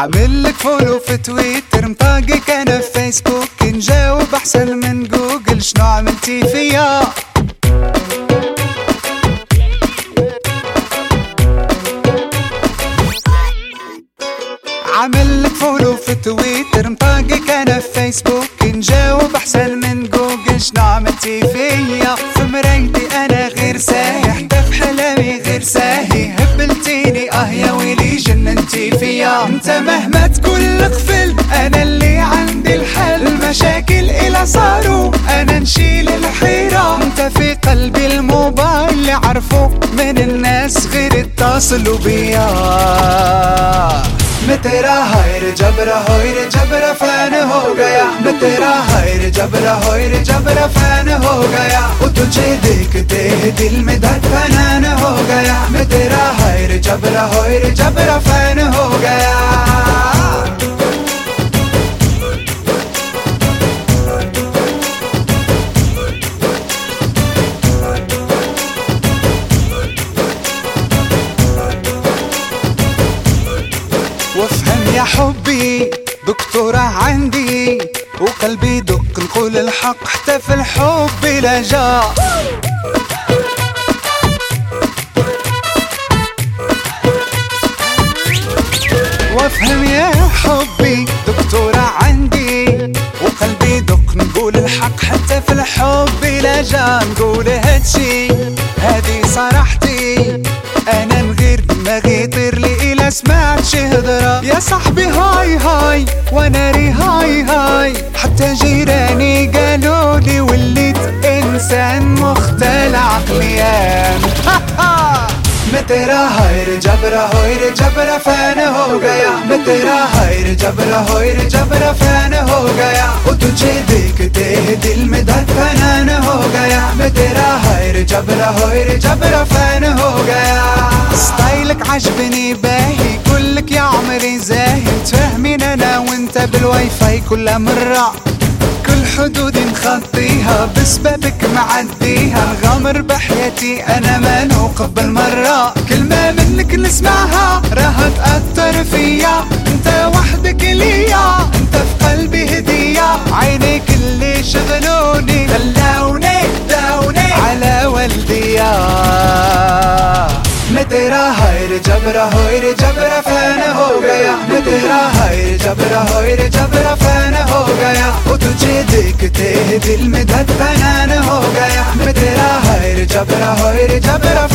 عامل لك فولو في تويتر، مطاقك انا في فيسبوك، نجاوب احسن من جوجل، شنو عملتي فيا؟ عامل لك فولو في تويتر، مطاقك انا في فيسبوك، نجاوب احسن من جوجل، شنو عملتي فيا؟ في مرايتي انا غير ساهي، حتى في حلامي غير ساهي، هبلتيني يا ويلي جننتي فيا. انت مهما تكون القفل انا اللي عندي الحل، المشاكل الى صاروا انا نشيل الحيرة، انت في قلبي الموبايل اللي عرفوا من الناس غير اتصلوا بيا. मैं तेरा हाय रे जबरा फैन हो गया, मैं तेरा हाय रे जबरा फैन हो गया, वो तुझे देखते ही दिल में धड़कन हो गया, मैं तेरा हाय रे जबरा फैन हो गया। وافهم يا حبي دكتورة عندي، وقلبي دق نقول الحق حتى في الحب لا جا. وافهم يا حبي دكتورة عندي، وقلبي دق نقول الحق حتى في الحب لا جا. نقول هادشي هادي صراحتي، انا نغير دماغي يطير لي إلا سمعت شي هضرة، يا صاحبي هاي هاي وانا ري هاي، حتى جيراني قالوا لي وليت انسان مختل عقليا. मैं तेरा हाय रे जबरा फैन हो गया, मैं तेरा हाय रे जबरा फैन हो गया, वो तुझे देखते ही दिल में धड़कन हो गया, मैं तेरा हाय रे जबरा फैन हो गया। ستايلك عجبني باهي، كلك يا عمري زاهي، تفهمين انا وانت بالواي فاي كل مرة، كل حدودي نخطيها بسببك معديها، نغامر بحياتي انا ما نوقف بالمرة، كلمة منك نسمعها راها تأثر فيا، انت وحدك ليا، انت في قلبي هدية، عينيك اللي شغلوني خلوني داوني على والديا. मैं तेरा हाय रे जबरा फैन हो गया, मैं तेरा हाय रे जबरा फैन हो गया, वो तुझे देखते ही दिल में धड़कन हो गया, मैं तेरा हाय रे जबरा